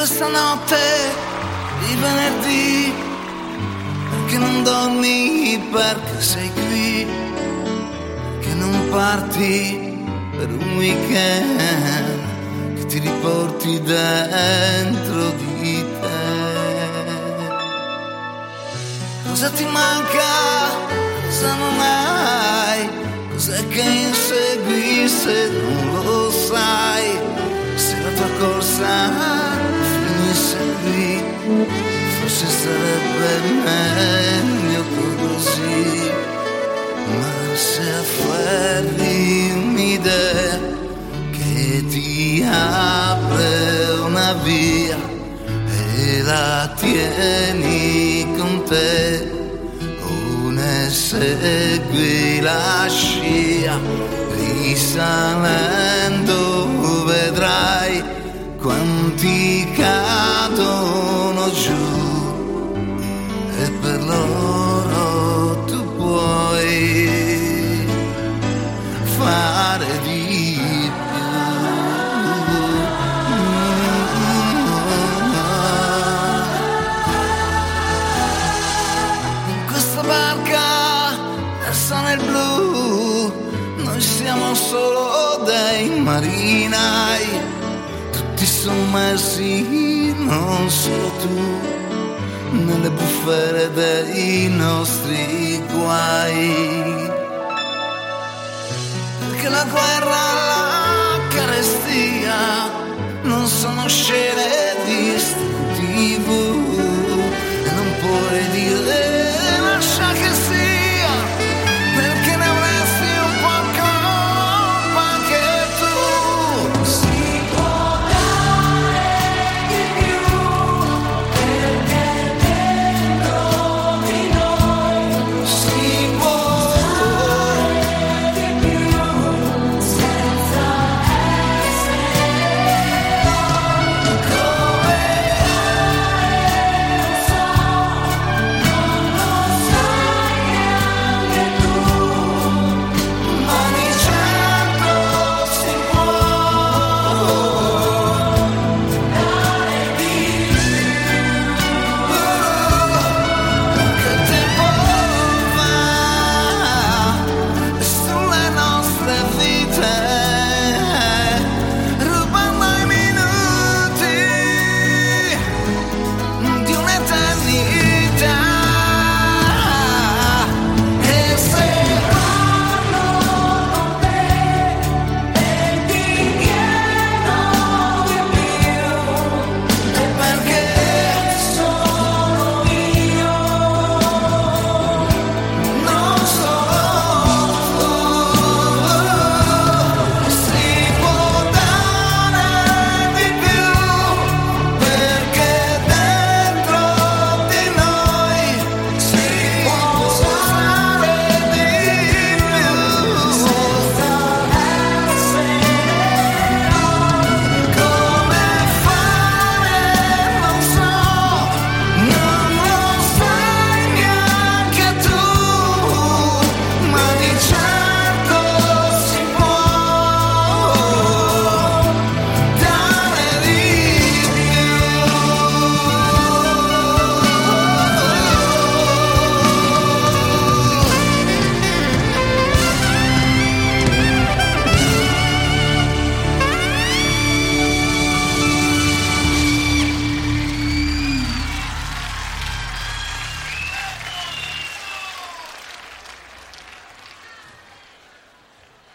questa notte di venerdì, perché non dormi, perché sei qui, perché non parti per un weekend che ti riporti dentro di te. Cosa ti manca? Cosa non hai? Cos'è che insegui se non lo sai? Se la tua corsa finisse qui, forse sarebbe meglio così. Ma se afferri un'idea che ti apre una via e la tieni con te, o ne segui la scia, risalendo vedrai quanti cadono giù, e per loro tu puoi fare di più. In questa barca persa nel blu, noi siamo solo dei marinai, tutti sommersi, non solo tu, nelle bufere dei nostri guai. Perché la guerra, la carestia non sono scene di TV,